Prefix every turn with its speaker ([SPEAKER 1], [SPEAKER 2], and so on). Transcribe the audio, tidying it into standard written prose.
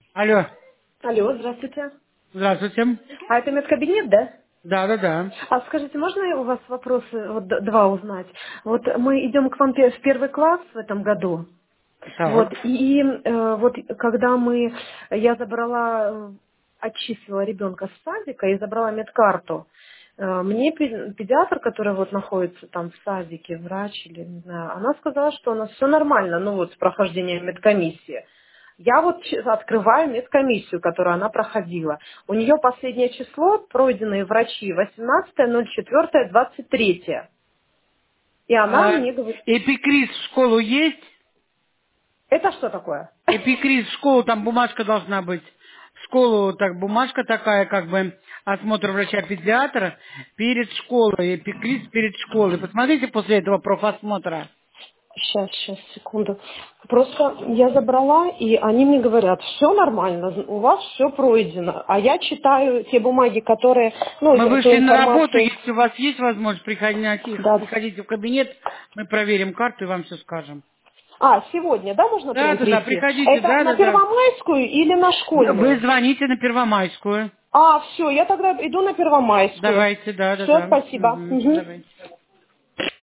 [SPEAKER 1] Алло,
[SPEAKER 2] Алло, здравствуйте.
[SPEAKER 1] здравствуйте.
[SPEAKER 2] А это медкабинет, да?
[SPEAKER 1] Да.
[SPEAKER 2] А скажите, можно я у вас вопросы вот, два узнать? Вот мы идем к вам в первый класс в этом году. Вот,
[SPEAKER 1] Так.
[SPEAKER 2] и вот когда я забрала, отчислила ребенка с садика и забрала медкарту, мне педиатр, который вот находится там в садике, врач или не знаю, она сказала, что у нас все нормально, ну вот с прохождением медкомиссии. Я вот открываю медкомиссию, которую она проходила. У нее последнее число, пройденные врачи, 18.04.23. И она
[SPEAKER 1] А,
[SPEAKER 2] мне говорит,
[SPEAKER 1] эпикриз в школу есть?
[SPEAKER 2] это что такое?
[SPEAKER 1] Эпикриз в школу, там бумажка должна быть. В школу так бумажка такая, как бы осмотр врача-педиатра перед школой, эпикриз перед школой. Посмотрите после этого профосмотра.
[SPEAKER 2] Сейчас, секунду. Просто я забрала, и они мне говорят, все нормально, у вас все пройдено. А я читаю те бумаги, которые, ну,
[SPEAKER 1] Мы
[SPEAKER 2] эту
[SPEAKER 1] вышли на работу,
[SPEAKER 2] информацию.
[SPEAKER 1] если у вас есть возможность,
[SPEAKER 2] Да.
[SPEAKER 1] приходите в кабинет, мы проверим карту и вам все скажем.
[SPEAKER 2] А, сегодня, да, можно
[SPEAKER 1] Да,
[SPEAKER 2] прийти?
[SPEAKER 1] приходите,
[SPEAKER 2] Это на
[SPEAKER 1] да.
[SPEAKER 2] Первомайскую или на
[SPEAKER 1] Вы
[SPEAKER 2] школьную?
[SPEAKER 1] звоните на Первомайскую.
[SPEAKER 2] А, все, я тогда иду на Первомайскую.
[SPEAKER 1] Давайте, да.
[SPEAKER 2] Все, спасибо.
[SPEAKER 1] Мгм,
[SPEAKER 2] Мгм.
[SPEAKER 1] давайте.